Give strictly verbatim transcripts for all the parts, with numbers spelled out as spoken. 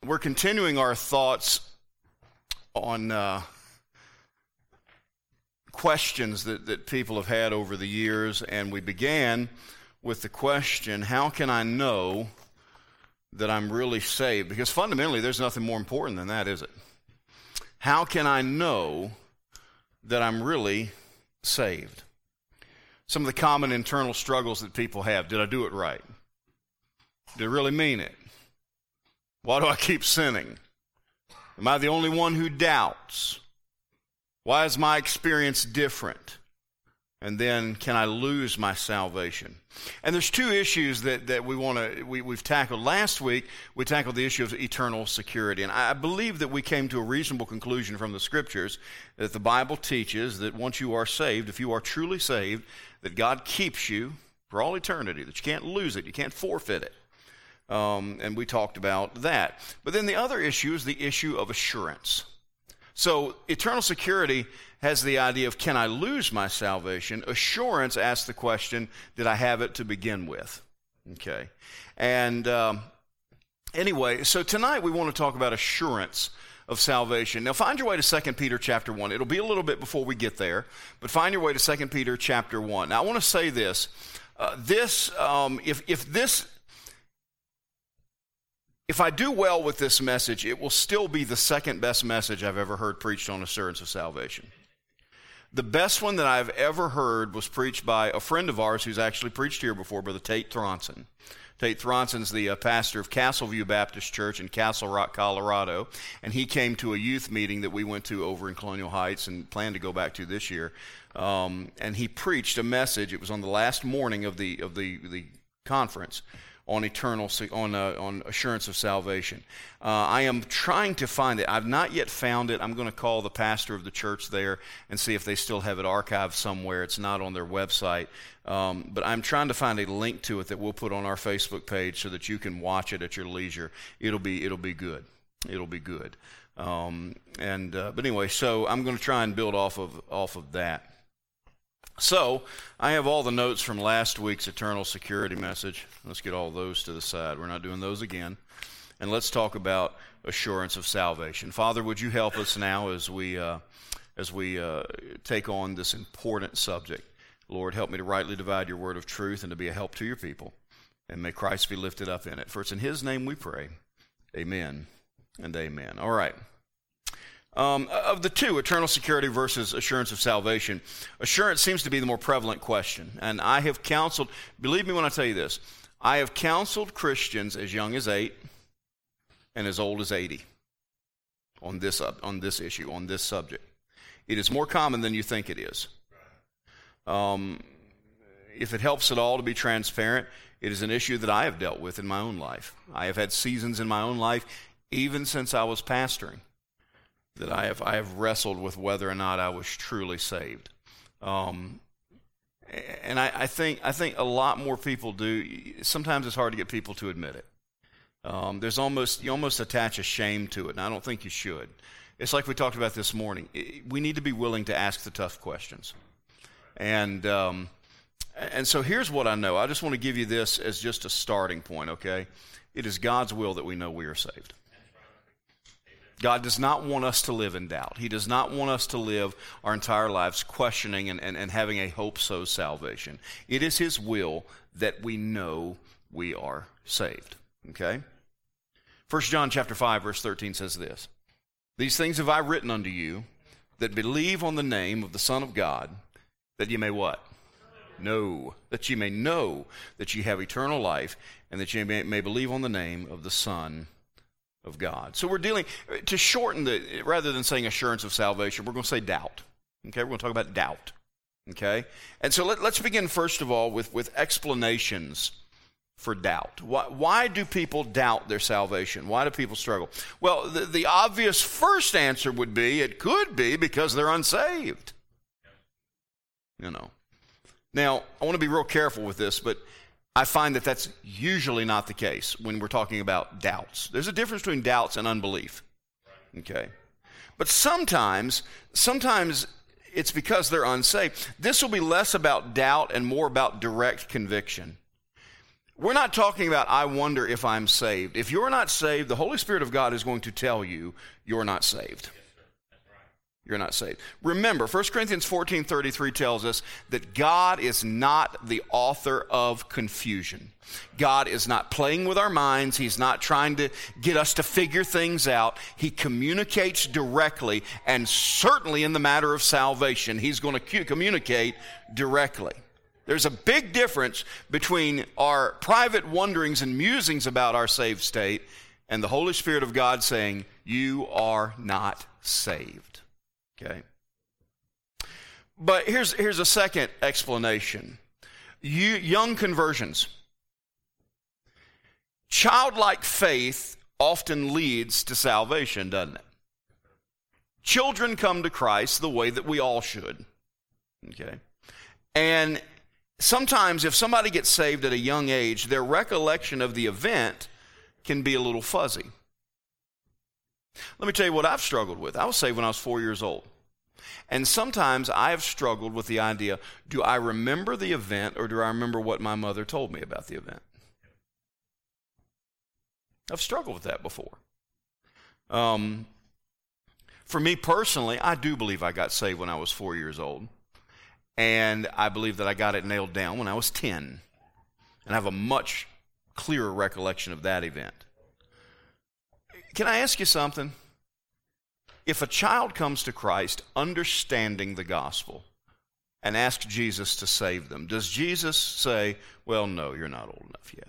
we're continuing our thoughts on uh, questions that, that people have had over the years, and we began with the question, how can I know that I'm really saved? Because fundamentally, there's nothing more important than that, is it? How can I know that I'm really saved? Some of the common internal struggles that people have. Did I do it right? Did I really mean it? Why do I keep sinning? Am I the only one who doubts? Why is my experience different? And then, can I lose my salvation? And there's two issues that, that we want to we, we've tackled. Last week, we tackled the issue of eternal security. And I believe that we came to a reasonable conclusion from the Scriptures that the Bible teaches that once you are saved, if you are truly saved, that God keeps you for all eternity, that you can't lose it, you can't forfeit it. Um, and we talked about that. But then the other issue is the issue of assurance. So eternal security has the idea of, can I lose my salvation? Assurance asks the question, did I have it to begin with? Okay. And um, anyway, so tonight we want to talk about assurance of salvation. Now find your way to Second Peter chapter one. It'll be a little bit before we get there, but find your way to Second Peter chapter one. Now I want to say this. Uh, this, um, if if this... If I do well with this message, it will still be the second best message I've ever heard preached on assurance of salvation. The best one that I've ever heard was preached by a friend of ours who's actually preached here before, Brother Tate Thronson. Tate Thronson's the uh, pastor of Castleview Baptist Church in Castle Rock, Colorado, and he came to a youth meeting that we went to over in Colonial Heights and plan to go back to this year. Um, and he preached a message. It was on the last morning of the of the, the conference. on eternal, on uh, on assurance of salvation. Uh, I am trying to find it. I've not yet found it. I'm going to call the pastor of the church there and see if they still have it archived somewhere. It's not on their website. Um, but I'm trying to find a link to it that we'll put on our Facebook page so that you can watch it at your leisure. It'll be it'll be good. It'll be good. Um, and uh, but anyway, so I'm going to try and build off of off of that. So, I have all the notes from last week's eternal security message. Let's get all those to the side. We're not doing those again. And let's talk about assurance of salvation. Father, would you help us now as we uh, as we uh, take on this important subject? Lord, help me to rightly divide your word of truth and to be a help to your people. And may Christ be lifted up in it. For it's in his name we pray. Amen and amen. All right. Um, of the two, eternal security versus assurance of salvation, assurance seems to be the more prevalent question. And I have counseled, believe me when I tell you this, I have counseled Christians as young as eight and as old as eighty on this, on this issue, on this subject. It is more common than you think it is. Um, if it helps at all to be transparent, it is an issue that I have dealt with in my own life. I have had seasons in my own life, even since I was pastoring, that I have I have wrestled with whether or not I was truly saved, um, and I, I think I think a lot more people do. Sometimes it's hard to get people to admit it. Um, there's almost you almost attach a shame to it, and I don't think you should. It's like we talked about this morning. We need to be willing to ask the tough questions, and um, and so here's what I know. I just want to give you this as just a starting point. Okay, it is God's will that we know we are saved. God does not want us to live in doubt. He does not want us to live our entire lives questioning and, and, and having a hope-so salvation. It is his will that we know we are saved. Okay? First John chapter five, verse thirteen says this, "These things have I written unto you that believe on the name of the Son of God, that ye may" what? Know. That ye may know that ye have eternal life, and that ye may, may believe on the name of the Son of God. So we're dealing, to shorten the, rather than saying assurance of salvation, we're going to say doubt. Okay, we're going to talk about doubt. Okay, and so let, let's begin first of all with, with explanations for doubt. Why, why do people doubt their salvation? Why do people struggle? Well, the, the obvious first answer would be, it could be because they're unsaved. You know. Now, I want to be real careful with this, but I find that that's usually not the case when we're talking about doubts. There's a difference between doubts and unbelief. Okay? But sometimes, sometimes it's because they're unsaved. This will be less about doubt and more about direct conviction. We're not talking about, I wonder if I'm saved. If you're not saved, the Holy Spirit of God is going to tell you you're not saved. You're not saved. Remember, First Corinthians fourteen thirty-three tells us that God is not the author of confusion. God is not playing with our minds. He's not trying to get us to figure things out. He communicates directly, and certainly in the matter of salvation, he's going to communicate directly. There's a big difference between our private wonderings and musings about our saved state and the Holy Spirit of God saying, you are not saved. Okay? But here's, here's a second explanation. You, young conversions. Childlike faith often leads to salvation, doesn't it? Children come to Christ the way that we all should. Okay? And sometimes if somebody gets saved at a young age, their recollection of the event can be a little fuzzy. Let me tell you what I've struggled with. I was saved when I was four years old. And sometimes I have struggled with the idea, do I remember the event or do I remember what my mother told me about the event? I've struggled with that before. Um, for me personally, I do believe I got saved when I was four years old. And I believe that I got it nailed down when I was ten. And I have a much clearer recollection of that event. Can I ask you something? If a child comes to Christ understanding the gospel and asks Jesus to save them, does Jesus say, well, no, you're not old enough yet?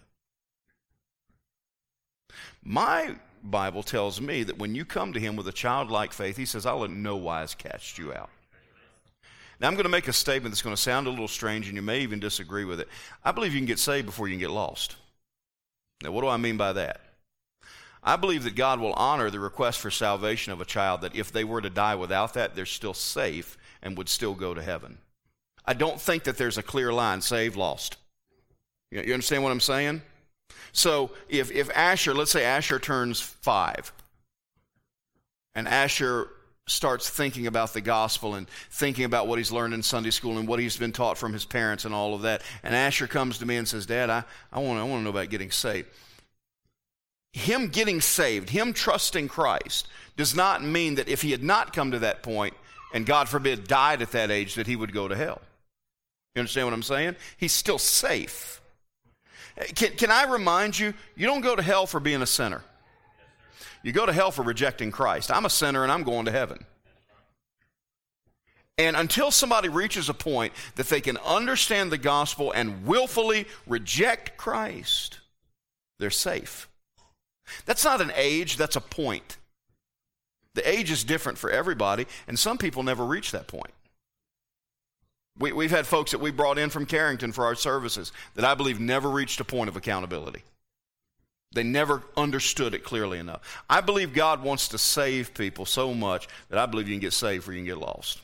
My Bible tells me that when you come to him with a childlike faith, he says, I'll in no wise cast you out. Now, I'm going to make a statement that's going to sound a little strange, and you may even disagree with it. I believe you can get saved before you can get lost. Now, what do I mean by that? I believe that God will honor the request for salvation of a child, that if they were to die without that, they're still safe and would still go to heaven. I don't think that there's a clear line, saved, lost. You understand what I'm saying? So if, if Asher, let's say Asher turns five, and Asher starts thinking about the gospel and thinking about what he's learned in Sunday school and what he's been taught from his parents and all of that, and Asher comes to me and says, Dad, I, I want I want to know about getting saved. Him getting saved, him trusting Christ, does not mean that if he had not come to that point, and God forbid died at that age, that he would go to hell. You understand what I'm saying? He's still safe. Can, can I remind you, you don't go to hell for being a sinner. You go to hell for rejecting Christ. I'm a sinner and I'm going to heaven. And until somebody reaches a point that they can understand the gospel and willfully reject Christ, they're safe. That's not an age, that's a point. The age is different for everybody, and some people never reach that point. We, we've had folks that we brought in from Carrington for our services that I believe never reached a point of accountability. They never understood it clearly enough. I believe God wants to save people so much that I believe you can get saved or you can get lost.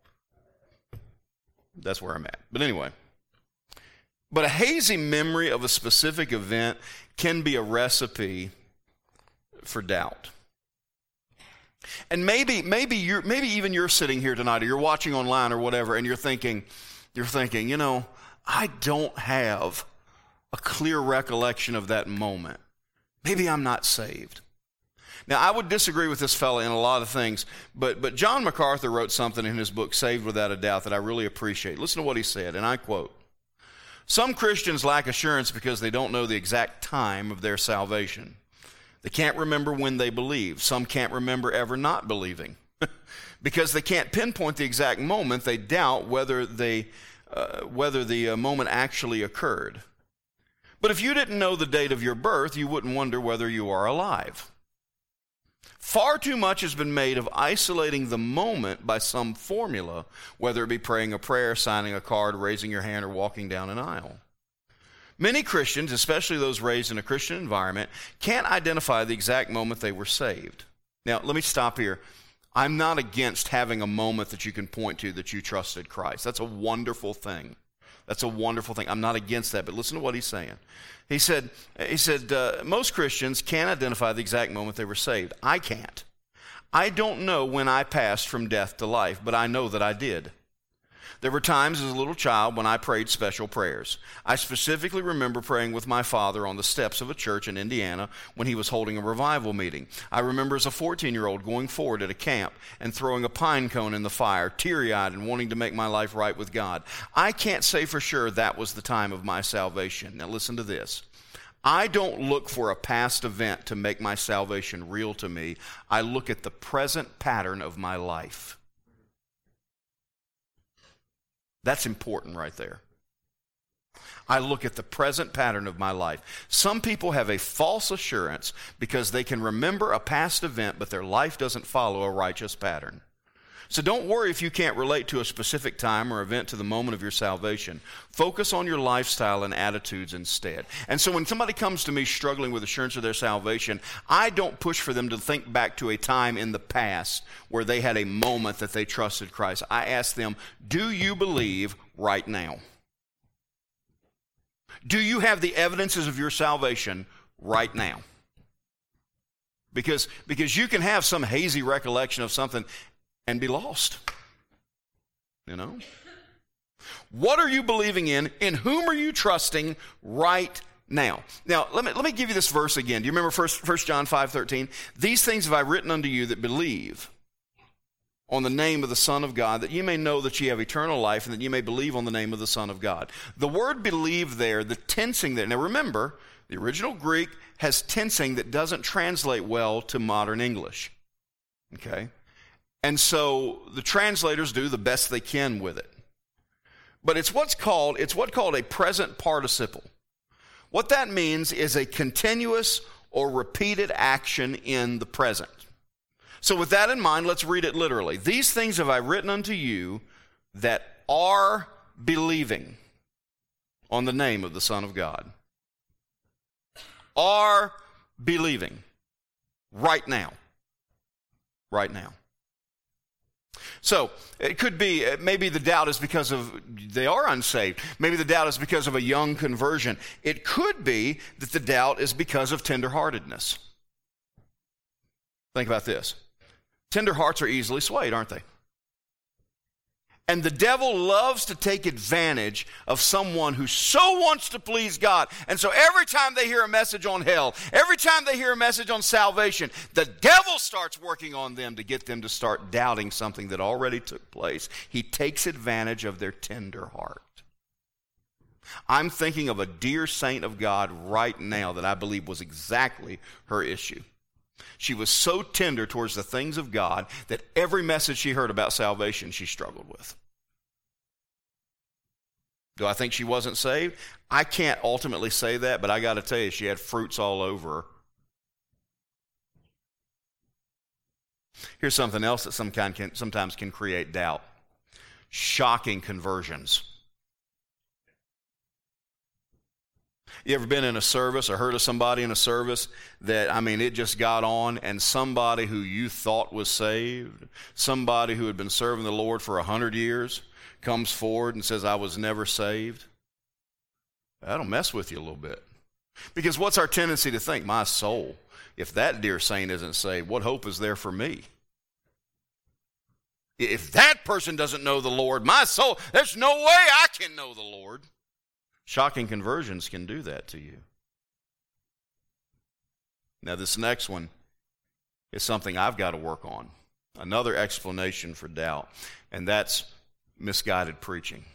That's where I'm at. But anyway. But a hazy memory of a specific event can be a recipe for doubt. And maybe, maybe you're, maybe even you're sitting here tonight, or you're watching online or whatever, and you're thinking, you're thinking, you know, I don't have a clear recollection of that moment. Maybe I'm not saved. Now, I would disagree with this fella in a lot of things, but, but John MacArthur wrote something in his book, Saved Without a Doubt, that I really appreciate. Listen to what he said, and I quote, "Some Christians lack assurance because they don't know the exact time of their salvation. They can't remember when they believed. Some can't remember ever not believing. Because they can't pinpoint the exact moment, they doubt whether, they, uh, whether the uh, moment actually occurred. But if you didn't know the date of your birth, you wouldn't wonder whether you are alive. Far too much has been made of isolating the moment by some formula, whether it be praying a prayer, signing a card, raising your hand, or walking down an aisle. Many Christians, especially those raised in a Christian environment, can't identify the exact moment they were saved." Now, let me stop here. I'm not against having a moment that you can point to that you trusted Christ. That's a wonderful thing. That's a wonderful thing. I'm not against that, but listen to what he's saying. He said, he said uh, most Christians can't identify the exact moment they were saved. I can't. I don't know when I passed from death to life, but I know that I did. There were times as a little child when I prayed special prayers. I specifically remember praying with my father on the steps of a church in Indiana when he was holding a revival meeting. I remember as a fourteen-year-old going forward at a camp and throwing a pine cone in the fire, teary-eyed and wanting to make my life right with God. I can't say for sure that was the time of my salvation. Now listen to this. I don't look for a past event to make my salvation real to me. I look at the present pattern of my life. That's important right there. I look at the present pattern of my life. Some people have a false assurance because they can remember a past event, but their life doesn't follow a righteous pattern. So don't worry if you can't relate to a specific time or event to the moment of your salvation. Focus on your lifestyle and attitudes instead. And so when somebody comes to me struggling with assurance of their salvation, I don't push for them to think back to a time in the past where they had a moment that they trusted Christ. I ask them, do you believe right now? Do you have the evidences of your salvation right now? Because, because you can have some hazy recollection of something and be lost. You know? What are you believing in? In whom are you trusting right now? Now, let me, let me give you this verse again. Do you remember First John five thirteen? These things have I written unto you that believe on the name of the Son of God, that you may know that ye have eternal life, and that you may believe on the name of the Son of God. The word believe there, the tensing there. Now remember, the original Greek has tensing that doesn't translate well to modern English. Okay? And so the translators do the best they can with it. But it's what's called, it's what's called a present participle. What that means is a continuous or repeated action in the present. So with that in mind, let's read it literally. These things have I written unto you that are believing on the name of the Son of God. Are believing right now. Right now. So it could be, maybe the doubt is because of they are unsaved. Maybe the doubt is because of a young conversion. It could be that the doubt is because of tenderheartedness. Think about this. Tender hearts are easily swayed, aren't they? And the devil loves to take advantage of someone who so wants to please God. And so every time they hear a message on hell, every time they hear a message on salvation, the devil starts working on them to get them to start doubting something that already took place. He takes advantage of their tender heart. I'm thinking of a dear saint of God right now that I believe was exactly her issue. She was so tender towards the things of God that every message she heard about salvation she struggled with. Do I think she wasn't saved? I can't ultimately say that, but I got to tell you, she had fruits all over her. Here's something else that some kind can, sometimes can create doubt. Shocking conversions. You ever been in a service or heard of somebody in a service that, I mean, it just got on, and somebody who you thought was saved, somebody who had been serving the Lord for a hundred years, comes forward and says, I was never saved? That'll mess with you a little bit. Because what's our tendency to think? My soul, if that dear saint isn't saved, what hope is there for me? If that person doesn't know the Lord, my soul, there's no way I can know the Lord. Shocking conversions can do that to you. Now, this next one is something I've got to work on. Another explanation for doubt, and that's misguided preaching.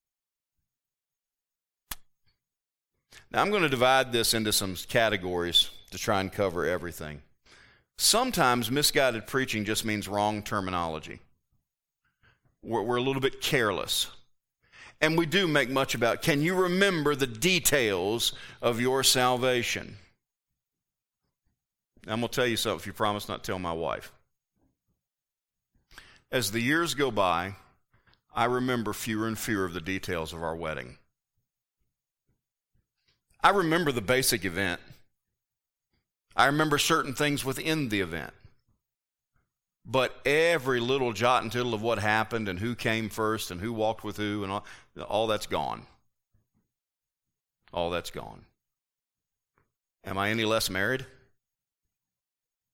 Now, I'm going to divide this into some categories to try and cover everything. Sometimes misguided preaching just means wrong terminology. We're, we're a little bit careless. And we do make much about, can you remember the details of your salvation? I'm going to tell you something if you promise not to tell my wife. As the years go by, I remember fewer and fewer of the details of our wedding. I remember the basic event. I remember certain things within the event. But every little jot and tittle of what happened and who came first and who walked with who and all, all that's gone. All that's gone. Am I any less married?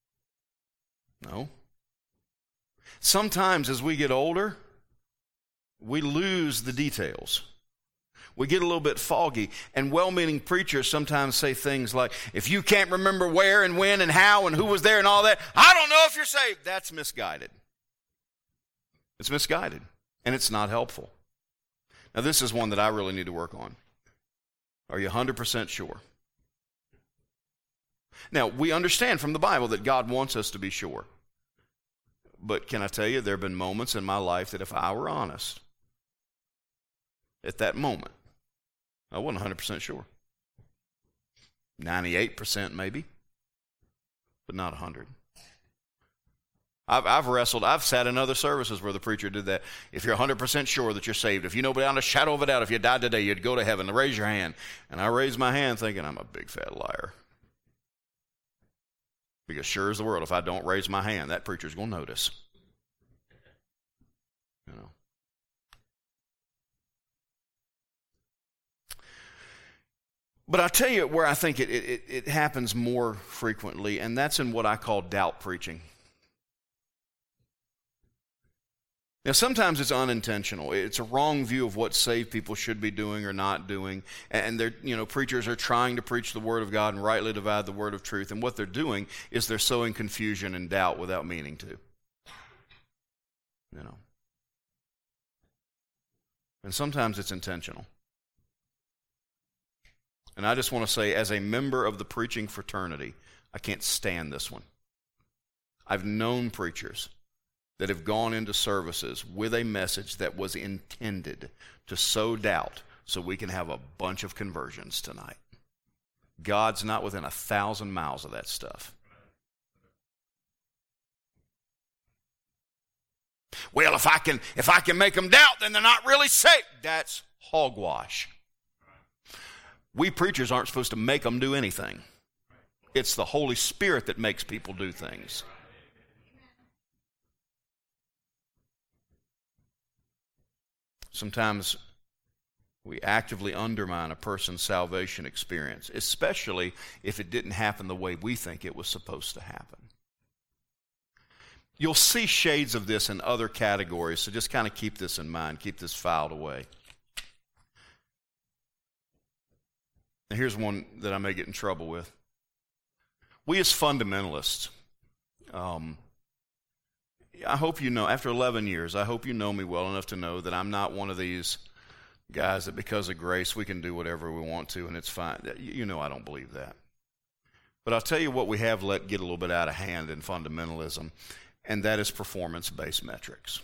No. Sometimes as we get older, we lose the details. We get a little bit foggy, and well-meaning preachers sometimes say things like, if you can't remember where and when and how and who was there and all that, I don't know if you're saved. That's misguided. It's misguided, and it's not helpful. Now, this is one that I really need to work on. Are you one hundred percent sure? Now, we understand from the Bible that God wants us to be sure. But can I tell you, there have been moments in my life that if I were honest, at that moment, I wasn't one hundred percent sure. ninety-eight percent maybe, but not one hundred. I've, I've wrestled, I've sat in other services where the preacher did that. If you're one hundred percent sure that you're saved, if you know beyond a shadow of a doubt, if you died today, you'd go to heaven, raise your hand. And I raised my hand thinking, I'm a big fat liar. Because sure as the world, if I don't raise my hand, that preacher's going to notice. You know. But I tell you where I think it, it, it happens more frequently, and that's in what I call doubt preaching. Now, sometimes it's unintentional. It's a wrong view of what saved people should be doing or not doing. And they're, you know, preachers are trying to preach the Word of God and rightly divide the Word of truth. And what they're doing is they're sowing confusion and doubt without meaning to. You know. And sometimes it's intentional. And I just want to say, as a member of the preaching fraternity, I can't stand this one. I've known preachers that have gone into services with a message that was intended to sow doubt so we can have a bunch of conversions tonight. God's not within a thousand miles of that stuff. Well, if I can, if I can make them doubt, then they're not really saved. That's hogwash. We preachers aren't supposed to make them do anything. It's the Holy Spirit that makes people do things. Sometimes we actively undermine a person's salvation experience, especially if it didn't happen the way we think it was supposed to happen. You'll see shades of this in other categories, so just kind of keep this in mind, keep this filed away. Now here's one that I may get in trouble with. We as fundamentalists, um, I hope you know, after eleven years, I hope you know me well enough to know that I'm not one of these guys that because of grace we can do whatever we want to and it's fine. You know I don't believe that. But I'll tell you what we have let get a little bit out of hand in fundamentalism, and that is performance-based metrics.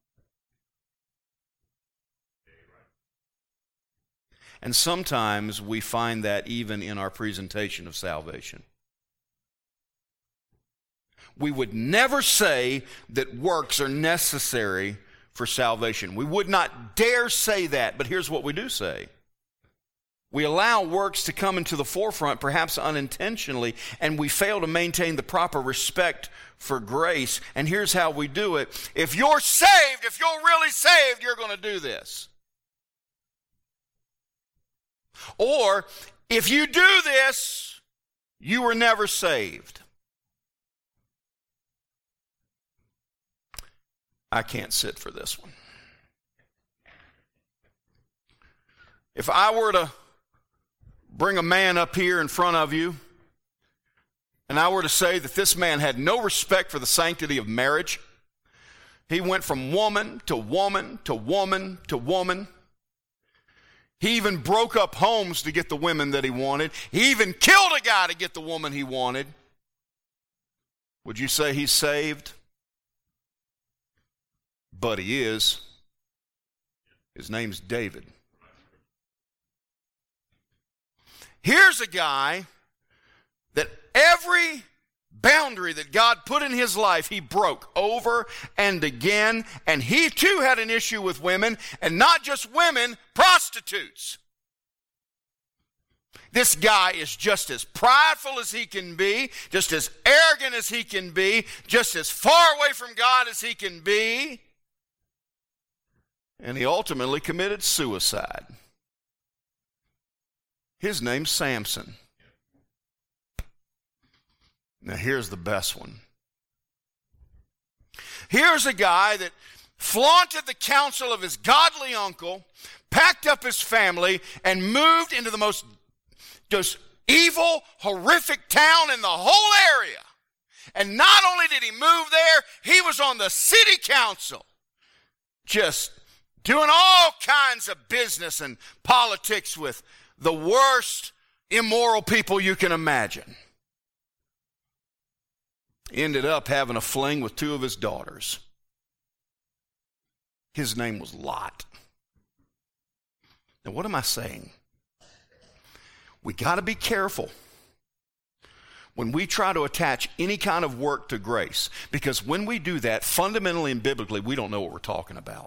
And sometimes we find that even in our presentation of salvation. We would never say that works are necessary for salvation. We would not dare say that, but here's what we do say. We allow works to come into the forefront, perhaps unintentionally, and we fail to maintain the proper respect for grace. And here's how we do it. If you're saved, if you're really saved, you're going to do this. Or, if you do this, you were never saved. I can't sit for this one. If I were to bring a man up here in front of you, and I were to say that this man had no respect for the sanctity of marriage, he went from woman to woman to woman to woman. He even broke up homes to get the women that he wanted. He even killed a guy to get the woman he wanted. Would you say he's saved? But he is. His name's David. Here's a guy that every boundary that God put in his life, he broke over and again. And he too had an issue with women, and not just women, prostitutes. This guy is just as prideful as he can be, just as arrogant as he can be, just as far away from God as he can be. And he ultimately committed suicide. His name's Samson. Now here's the best one. Here's a guy that flaunted the counsel of his godly uncle, packed up his family, and moved into the most just evil, horrific town in the whole area. And not only did he move there, he was on the city council, just doing all kinds of business and politics with the worst immoral people you can imagine. Ended up having a fling with two of his daughters. His name was Lot. Now, what am I saying? We got to be careful when we try to attach any kind of work to grace, because when we do that, fundamentally and biblically, we don't know what we're talking about.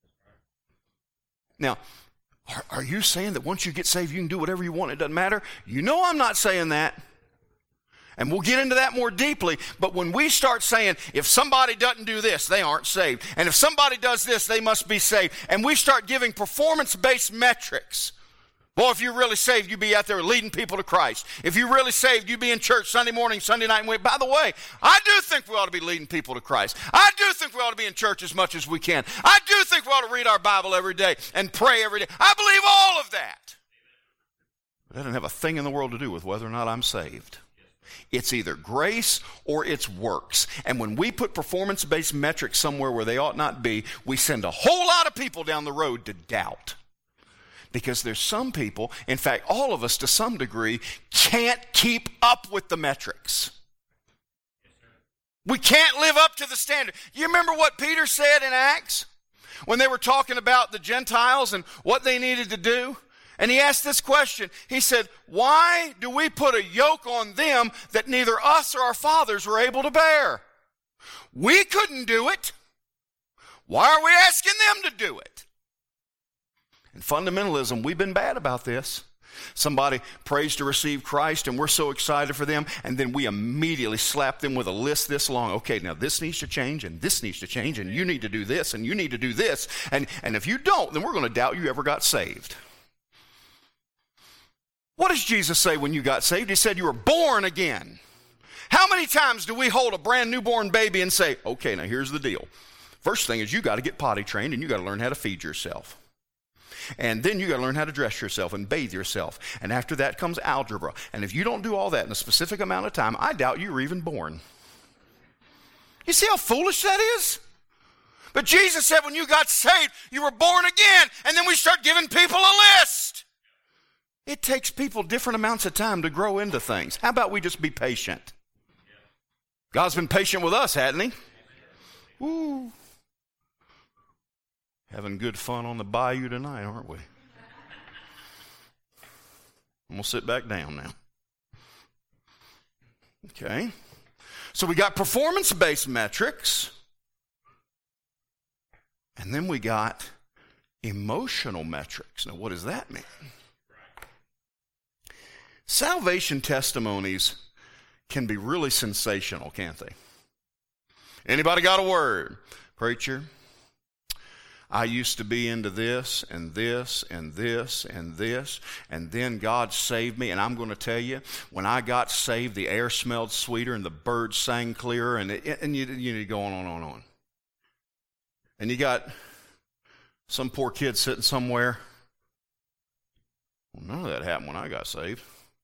Now, are, are you saying that once you get saved, you can do whatever you want, it doesn't matter? You know I'm not saying that. And we'll get into that more deeply, but when we start saying, if somebody doesn't do this, they aren't saved, and if somebody does this, they must be saved, and we start giving performance-based metrics. Boy, if you're really saved, you be out there leading people to Christ. If you're really saved, you be in church Sunday morning, Sunday night. And by the way, I do think we ought to be leading people to Christ. I do think we ought to be in church as much as we can. I do think we ought to read our Bible every day and pray every day. I believe all of that. But that doesn't have a thing in the world to do with whether or not I'm saved. It's either grace or it's works. And when we put performance-based metrics somewhere where they ought not be, we send a whole lot of people down the road to doubt. Because there's some people, in fact, all of us to some degree, can't keep up with the metrics. We can't live up to the standard. You remember what Peter said in Acts? When they were talking about the Gentiles and what they needed to do? And he asked this question. He said, why do we put a yoke on them that neither us or our fathers were able to bear? We couldn't do it. Why are we asking them to do it? In fundamentalism, we've been bad about this. Somebody prays to receive Christ, and we're so excited for them, and then we immediately slap them with a list this long. Okay, now this needs to change, and this needs to change, and you need to do this, and you need to do this. And, and if you don't, then we're going to doubt you ever got saved. What does Jesus say when you got saved? He said you were born again. How many times do we hold a brand newborn baby and say, okay, now here's the deal. First thing is you got to get potty trained, and you got to learn how to feed yourself. And then you got to learn how to dress yourself and bathe yourself. And after that comes algebra. And if you don't do all that in a specific amount of time, I doubt you were even born. You see how foolish that is? But Jesus said when you got saved, you were born again. And then we start giving people a list. It takes people different amounts of time to grow into things. How about we just be patient? God's been patient with us, hasn't he? Woo. Having good fun on the bayou tonight, aren't we? I'm going to sit back down now. Okay. So we got performance-based metrics. And then we got emotional metrics. Now, what does that mean? Salvation testimonies can be really sensational, can't they? Anybody got a word? Preacher, I used to be into this and this and this and this, and then God saved me. And I'm going to tell you, when I got saved, the air smelled sweeter and the birds sang clearer, and it, and you, you know, go on and on and on. And you got some poor kid sitting somewhere. Well, none of that happened when I got saved.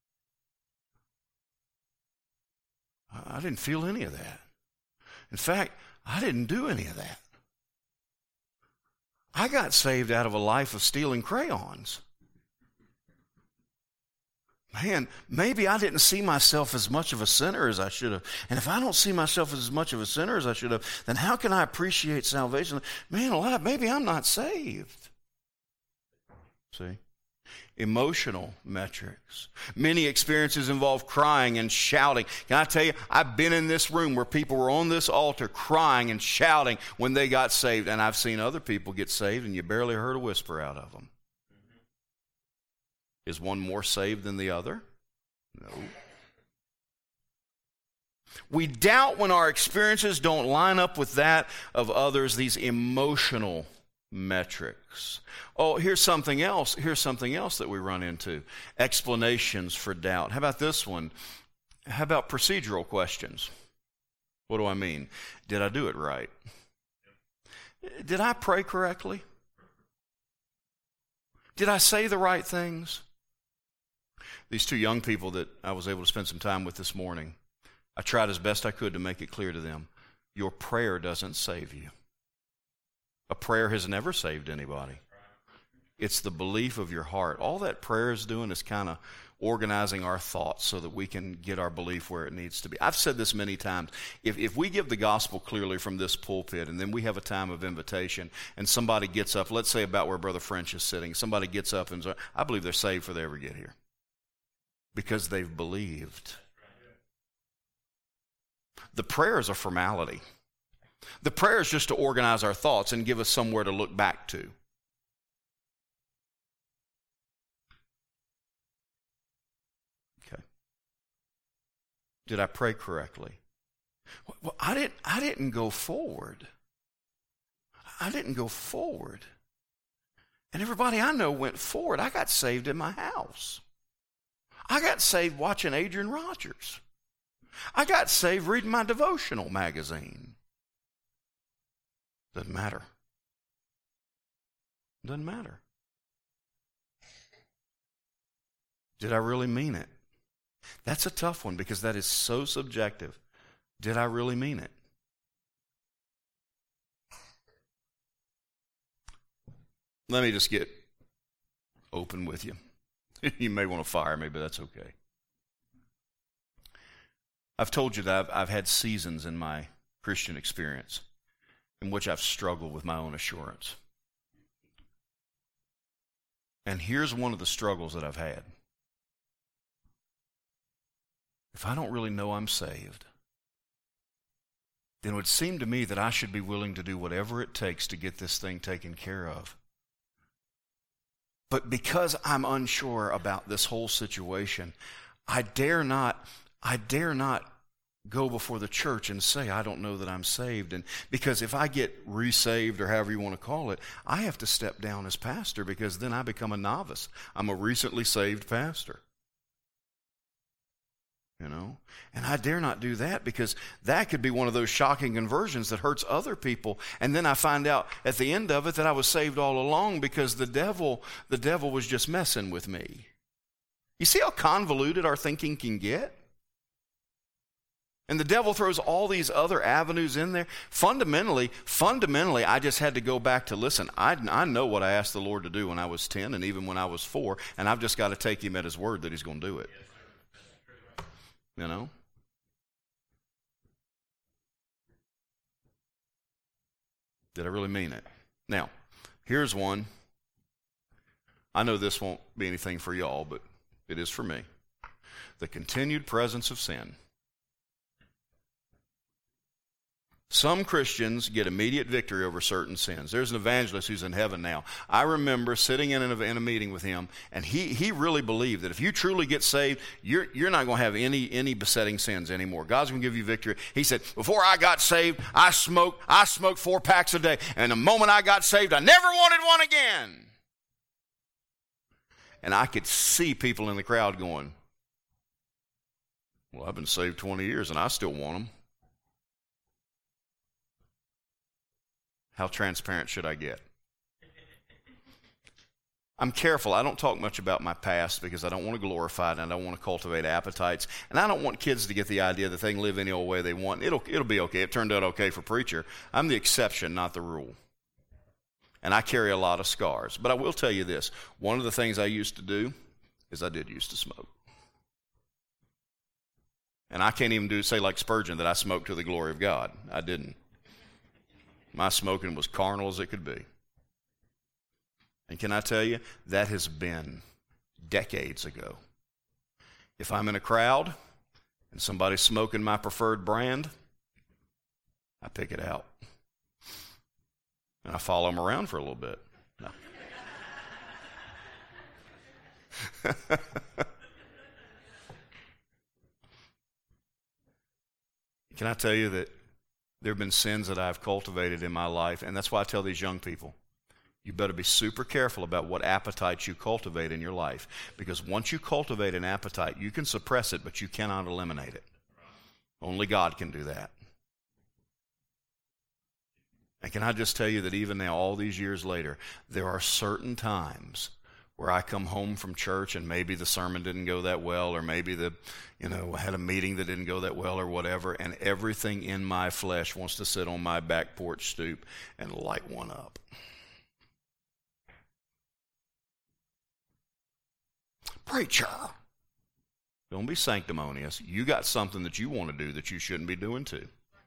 I, I didn't feel any of that. In fact, I didn't do any of that. I got saved out of a life of stealing crayons. Man, maybe I didn't see myself as much of a sinner as I should have. And if I don't see myself as much of a sinner as I should have, then how can I appreciate salvation? Man, a lot, maybe I'm not saved. See? Emotional metrics. Many experiences involve crying and shouting. Can I tell you, I've been in this room where people were on this altar crying and shouting when they got saved, and I've seen other people get saved and you barely heard a whisper out of them. Is one more saved than the other? No. We doubt when our experiences don't line up with that of others, these emotional metrics. Oh, here's something else. Here's something else that we run into. Explanations for doubt. How about this one? How about procedural questions? What do I mean? Did I do it right? Did I pray correctly? Did I say the right things? These two young people that I was able to spend some time with this morning, I tried as best I could to make it clear to them, your prayer doesn't save you. A prayer has never saved anybody. It's the belief of your heart. All that prayer is doing is kind of organizing our thoughts so that we can get our belief where it needs to be. I've said this many times. If, if we give the gospel clearly from this pulpit and then we have a time of invitation and somebody gets up, let's say about where Brother French is sitting, somebody gets up and says, I believe they're saved before they ever get here because they've believed. The prayer is a formality. The prayer is just to organize our thoughts and give us somewhere to look back to. Okay. Did I pray correctly? Well, I didn't, I didn't go forward. I didn't go forward. And everybody I know went forward. I got saved in my house. I got saved watching Adrian Rogers. I got saved reading my devotional magazine. Doesn't matter. Doesn't matter. Did I really mean it? That's a tough one because that is so subjective. Did I really mean it? Let me just get open with you. You may want to fire me, but that's okay. I've told you that I've, I've had seasons in my Christian experience in which I've struggled with my own assurance. And here's one of the struggles that I've had. If I don't really know I'm saved, then it would seem to me that I should be willing to do whatever it takes to get this thing taken care of. But because I'm unsure about this whole situation, I dare not, I dare not go before the church and say, I don't know that I'm saved. And because if I get resaved or however you want to call it, I have to step down as pastor because then I become a novice. I'm a recently saved pastor. You know, and I dare not do that because that could be one of those shocking conversions that hurts other people. And then I find out at the end of it that I was saved all along because the devil, the devil was just messing with me. You see how convoluted our thinking can get? And the devil throws all these other avenues in there. Fundamentally, fundamentally, I just had to go back to, listen, I, I know what I asked the Lord to do when I was ten and even when I was four, and I've just got to take him at his word that he's going to do it. You know? Did I really mean it? Now, here's one. I know this won't be anything for y'all, but it is for me. The continued presence of sin. Some Christians get immediate victory over certain sins. There's an evangelist who's in heaven now. I remember sitting in a, in a meeting with him, and he, he really believed that if you truly get saved, you're, you're not going to have any, any besetting sins anymore. God's going to give you victory. He said, before I got saved, I smoked, I smoked four packs a day, and the moment I got saved, I never wanted one again. And I could see people in the crowd going, well, I've been saved twenty years, and I still want them. How transparent should I get? I'm careful. I don't talk much about my past because I don't want to glorify it and I don't want to cultivate appetites. And I don't want kids to get the idea that they can live any old way they want. It'll, it'll be okay. It turned out okay for preacher. I'm the exception, not the rule. And I carry a lot of scars. But I will tell you this. One of the things I used to do is I did used to smoke. And I can't even do say like Spurgeon that I smoked to the glory of God. I didn't. My smoking was carnal as it could be. And can I tell you, that has been decades ago. If I'm in a crowd and somebody's smoking my preferred brand, I pick it out. And I follow them around for a little bit. No. Can I tell you that there have been sins that I've cultivated in my life, and that's why I tell these young people, you better be super careful about what appetites you cultivate in your life, because once you cultivate an appetite, you can suppress it, but you cannot eliminate it. Only God can do that. And can I just tell you that even now, all these years later, there are certain times where I come home from church and maybe the sermon didn't go that well, or maybe the, you know, had a meeting that didn't go that well or whatever, and everything in my flesh wants to sit on my back porch stoop and light one up. Preacher, don't be sanctimonious. You got something that you want to do that you shouldn't be doing too.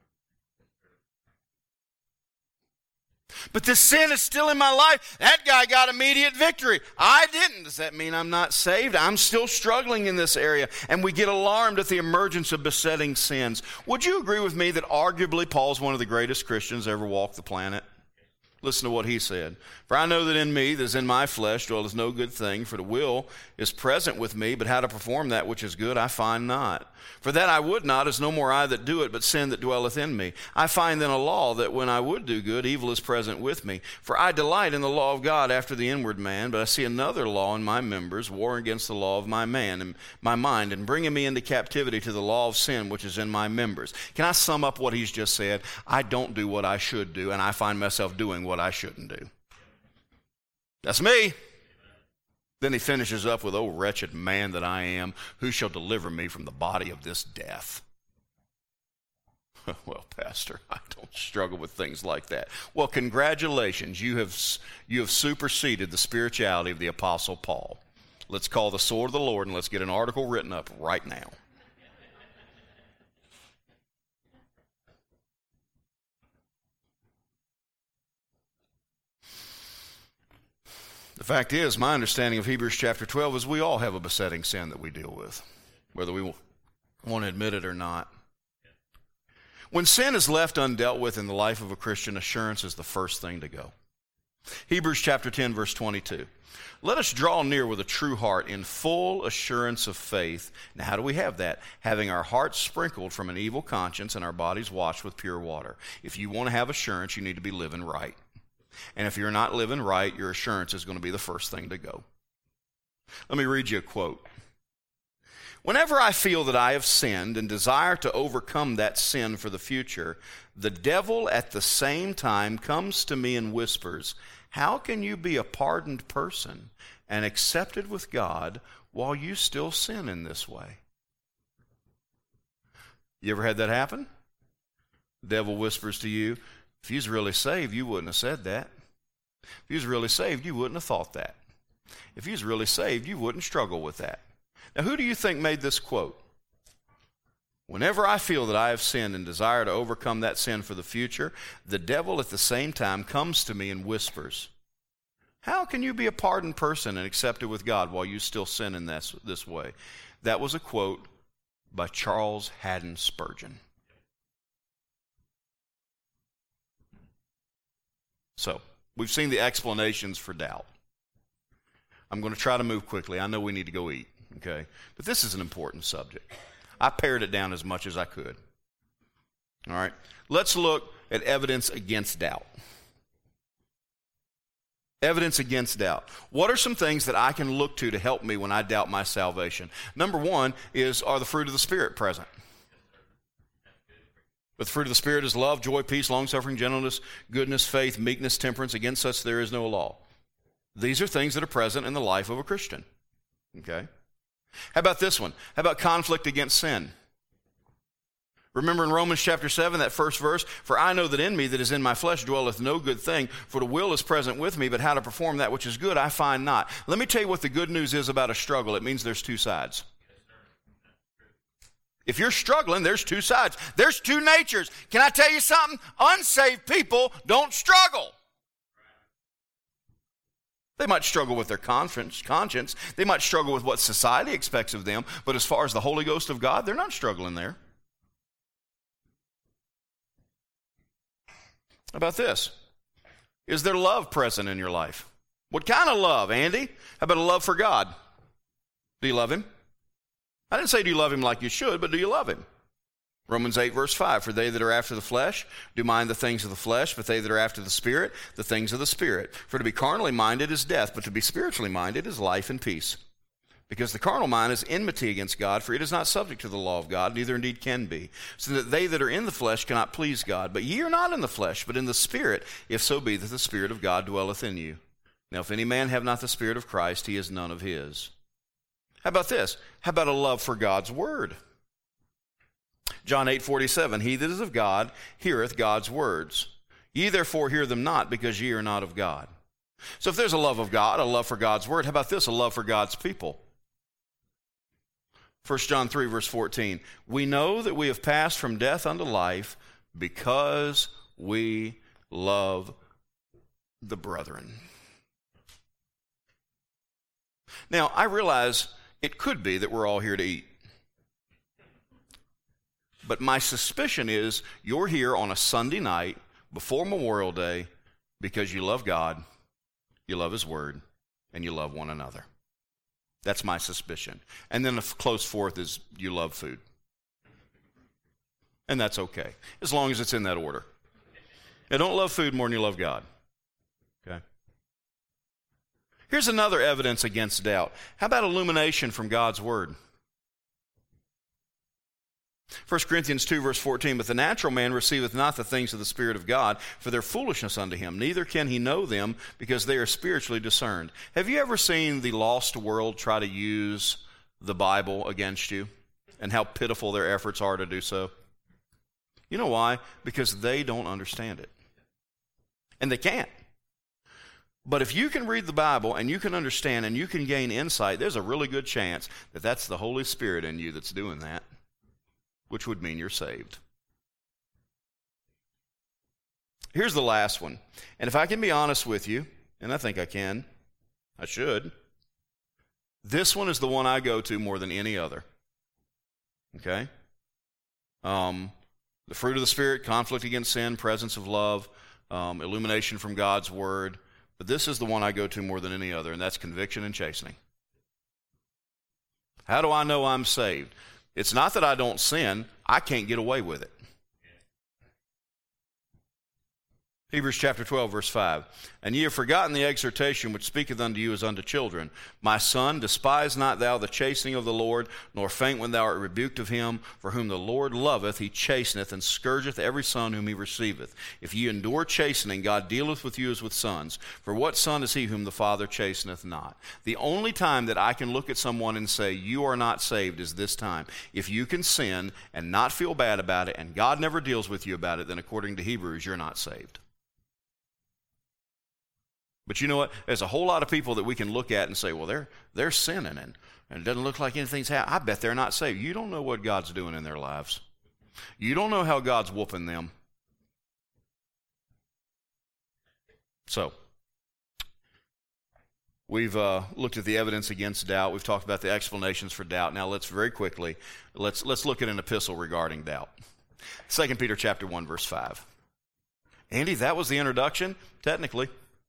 But this sin is still in my life. That guy got immediate victory. I didn't. Does that mean I'm not saved? I'm still struggling in this area. And we get alarmed at the emergence of besetting sins. Would you agree with me that arguably Paul's one of the greatest Christians ever walked the planet? Listen to what he said. For I know that in me, that is in my flesh, dwells no good thing. For the will is present with me, but how to perform that which is good I find not. For that I would not is no more I that do it, but sin that dwelleth in me. I find then a law that when I would do good, evil is present with me. For I delight in the law of God after the inward man, but I see another law in my members, warring against the law of my man and my mind, and bringing me into captivity to the law of sin which is in my members. Can I sum up what he's just said? I don't do what I should do, and I find myself doing what I shouldn't do. That's me. Then he finishes up with, "O wretched man that I am, who shall deliver me from the body of this death?" Well, Pastor, I don't struggle with things like that. Well, congratulations. You have, you have superseded the spirituality of the Apostle Paul. Let's call the sword of the Lord and let's get an article written up right now. The fact is, my understanding of Hebrews chapter twelve is we all have a besetting sin that we deal with, whether we want to admit it or not. When sin is left undealt with in the life of a Christian, assurance is the first thing to go. Hebrews chapter ten, verse twenty-two. Let us draw near with a true heart in full assurance of faith. Now, how do we have that? Having our hearts sprinkled from an evil conscience and our bodies washed with pure water. If you want to have assurance, you need to be living right. And if you're not living right, your assurance is going to be the first thing to go. Let me read you a quote. Whenever I feel that I have sinned and desire to overcome that sin for the future, the devil at the same time comes to me and whispers, "How can you be a pardoned person and accepted with God while you still sin in this way?" You ever had that happen? The devil whispers to you, "If you was really saved, you wouldn't have said that. If you was really saved, you wouldn't have thought that. If you was really saved, you wouldn't struggle with that." Now, who do you think made this quote? Whenever I feel that I have sinned and desire to overcome that sin for the future, the devil at the same time comes to me and whispers, "How can you be a pardoned person and accepted with God while you still sin in this, this way?" That was a quote by Charles Haddon Spurgeon. So, we've seen the explanations for doubt. I'm going to try to move quickly. I know we need to go eat, okay? But this is an important subject. I pared it down as much as I could. All right? Let's look at evidence against doubt. Evidence against doubt. What are some things that I can look to to help me when I doubt my salvation? Number one is, are the fruit of the Spirit present? But the fruit of the Spirit is love, joy, peace, long-suffering, gentleness, goodness, faith, meekness, temperance. Against such there is no law. These are things that are present in the life of a Christian. Okay? How about this one? How about conflict against sin? Remember in Romans chapter seven, that first verse, "For I know that in me that is in my flesh dwelleth no good thing, for the will is present with me, but how to perform that which is good I find not." Let me tell you what the good news is about a struggle. It means there's two sides. If you're struggling, there's two sides. There's two natures. Can I tell you something? Unsaved people don't struggle. They might struggle with their conscience. conscience. They might struggle with what society expects of them. But as far as the Holy Ghost of God, they're not struggling there. How about this? Is there love present in your life? What kind of love, Andy? How about a love for God? Do you love Him? I didn't say do you love Him like you should, but do you love Him? Romans eight, verse five, "For they that are after the flesh do mind the things of the flesh, but they that are after the Spirit, the things of the Spirit. For to be carnally minded is death, but to be spiritually minded is life and peace." Because the carnal mind is enmity against God, for it is not subject to the law of God, neither indeed can be. So that they that are in the flesh cannot please God. But ye are not in the flesh, but in the Spirit, if so be that the Spirit of God dwelleth in you. Now if any man have not the Spirit of Christ, he is none of his. How about this? How about a love for God's word? John eight forty-seven, he that is of God heareth God's words. Ye therefore hear them not, because ye are not of God. So if there's a love of God, a love for God's word, how about this? A love for God's people. First John three, verse fourteen, we know that we have passed from death unto life because we love the brethren. Now, I realize it could be that we're all here to eat. But my suspicion is you're here on a Sunday night before Memorial Day because you love God, you love His Word, and you love one another. That's my suspicion. And then a close fourth is you love food. And that's okay, as long as it's in that order. You don't love food more than you love God. Okay? Here's another evidence against doubt. How about illumination from God's Word? First Corinthians two, verse fourteen, but the natural man receiveth not the things of the Spirit of God, for their foolishness unto him. Neither can he know them, because they are spiritually discerned. Have you ever seen the lost world try to use the Bible against you, and how pitiful their efforts are to do so? You know why? Because they don't understand it. And they can't. But if you can read the Bible, and you can understand, and you can gain insight, there's a really good chance that that's the Holy Spirit in you that's doing that, which would mean you're saved. Here's the last one. And if I can be honest with you, and I think I can, I should, this one is the one I go to more than any other. Okay? Um, the fruit of the Spirit, conflict against sin, presence of love, um, illumination from God's Word. But this is the one I go to more than any other, and that's conviction and chastening. How do I know I'm saved? It's not that I don't sin, I can't get away with it. Hebrews chapter twelve, verse five. And ye have forgotten the exhortation which speaketh unto you as unto children. My son, despise not thou the chastening of the Lord, nor faint when thou art rebuked of him. For whom the Lord loveth, he chasteneth, and scourgeth every son whom he receiveth. If ye endure chastening, God dealeth with you as with sons. For what son is he whom the Father chasteneth not? The only time that I can look at someone and say, you are not saved, is this time. If you can sin and not feel bad about it, and God never deals with you about it, then according to Hebrews, you're not saved. But you know what? There's a whole lot of people that we can look at and say, well, they're they're sinning, and, and it doesn't look like anything's happening. I bet they're not saved. You don't know what God's doing in their lives. You don't know how God's whooping them. So, we've uh, looked at the evidence against doubt. We've talked about the explanations for doubt. Now let's very quickly, let's let's look at an epistle regarding doubt. Second Peter chapter one, verse five. Andy, that was the introduction? Technically.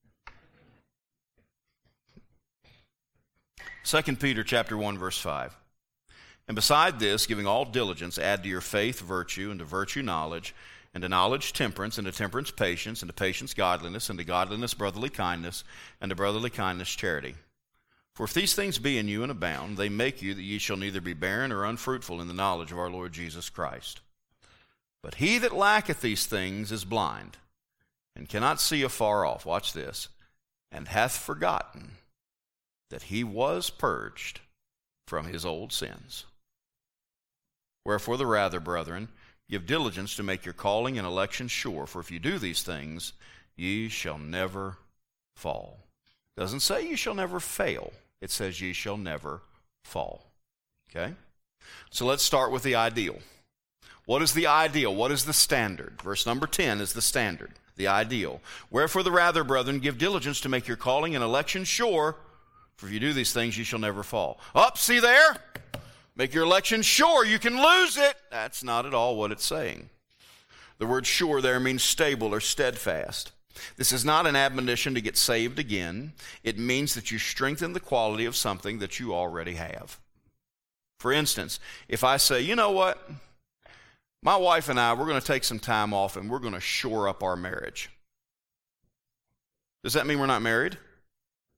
Second Peter chapter one, verse five. And beside this, giving all diligence, add to your faith virtue, and to virtue knowledge, and to knowledge temperance, and to temperance patience, and to patience godliness, and to godliness brotherly kindness, and to brotherly kindness charity. For if these things be in you and abound, they make you that ye shall neither be barren or unfruitful in the knowledge of our Lord Jesus Christ. But he that lacketh these things is blind, and cannot see afar off, watch this, and hath forgotten that he was purged from his old sins. Wherefore the rather, brethren, give diligence to make your calling and election sure, for if you do these things, ye shall never fall. It doesn't say you shall never fail. It says ye shall never fall. Okay? So let's start with the ideal. What is the ideal? What is the standard? Verse number ten is the standard, the ideal. Wherefore the rather, brethren, give diligence to make your calling and election sure, for if you do these things, you shall never fall. Up, see there? Make your election sure. You can lose it. That's not at all what it's saying. The word sure there means stable or steadfast. This is not an admonition to get saved again. It means that you strengthen the quality of something that you already have. For instance, if I say, you know what? My wife and I, we're going to take some time off and we're going to shore up our marriage. Does that mean we're not married?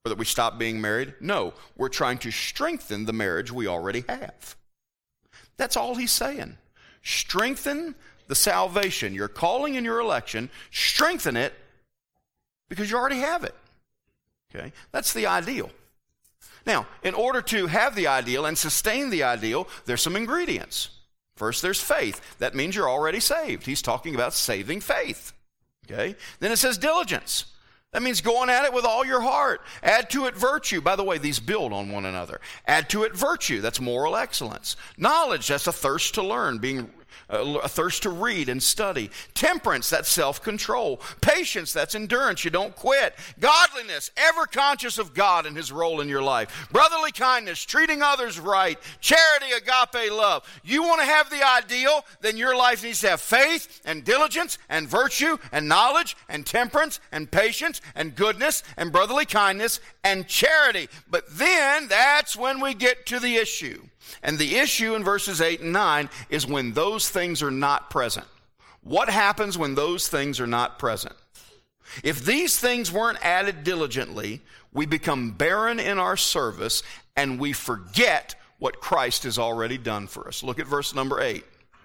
Or that we stop being married? No, we're trying to strengthen the marriage we already have. That's all he's saying. Strengthen the salvation, your calling and your election. Strengthen it because you already have it. Okay? That's the ideal. Now, in order to have the ideal and sustain the ideal, there's some ingredients. First, there's faith. That means you're already saved. He's talking about saving faith. Okay? Then it says diligence. That means going at it with all your heart. Add to it virtue. By the way, these build on one another. Add to it virtue. That's moral excellence. Knowledge. That's a thirst to learn, being a thirst to read and study. Temperance, that's self-control. Patience, that's endurance. You don't quit. Godliness, ever conscious of God and his role in your life. Brotherly kindness, treating others right. Charity, agape love. You want to have the ideal, then your life needs to have faith and diligence and virtue and knowledge and temperance and patience and goodness and brotherly kindness and charity. But then that's when we get to the issue. And the issue in verses eight and nine is when those things are not present. What happens when those things are not present? If these things weren't added diligently, we become barren in our service and we forget what Christ has already done for us. Look at verse number eight.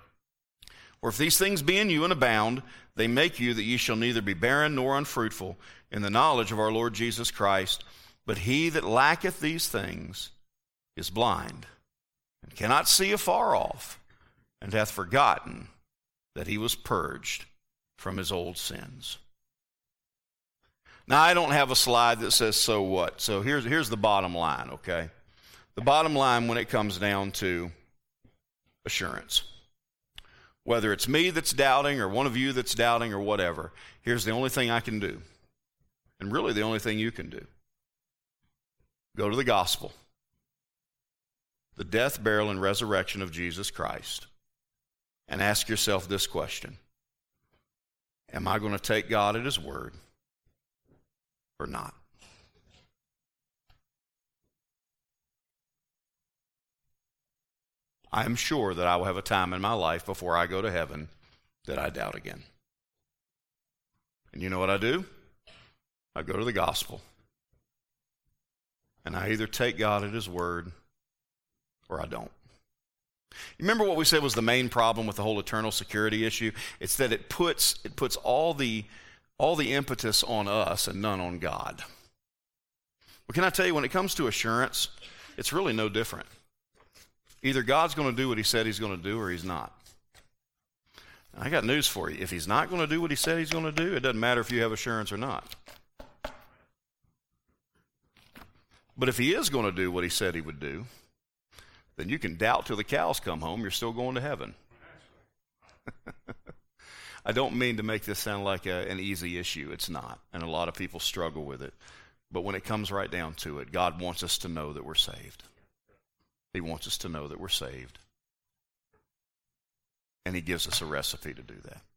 Or if these things be in you and abound, they make you that ye shall neither be barren nor unfruitful in the knowledge of our Lord Jesus Christ. But he that lacketh these things is blind, and cannot see afar off, and hath forgotten that he was purged from his old sins. Now, I don't have a slide that says so what. So here's, here's the bottom line, okay? The bottom line when it comes down to assurance. Whether it's me that's doubting or one of you that's doubting or whatever, here's the only thing I can do. And really the only thing you can do. Go to the gospel. The death, burial, and resurrection of Jesus Christ, and ask yourself this question. Am I going to take God at his word or not? I am sure that I will have a time in my life before I go to heaven that I doubt again. And you know what I do? I go to the gospel. And I either take God at his word or I don't. You remember what we said was the main problem with the whole eternal security issue? It's that it puts it puts all the all the impetus on us and none on God. But can I tell you, when it comes to assurance, it's really no different. Either God's going to do what he said he's going to do or he's not. I got news for you. If he's not going to do what he said he's going to do, it doesn't matter if you have assurance or not. But if he is going to do what he said he would do, then you can doubt till the cows come home, you're still going to heaven. I don't mean to make this sound like a, an easy issue. It's not, and a lot of people struggle with it. But when it comes right down to it, God wants us to know that we're saved. He wants us to know that we're saved. And he gives us a recipe to do that.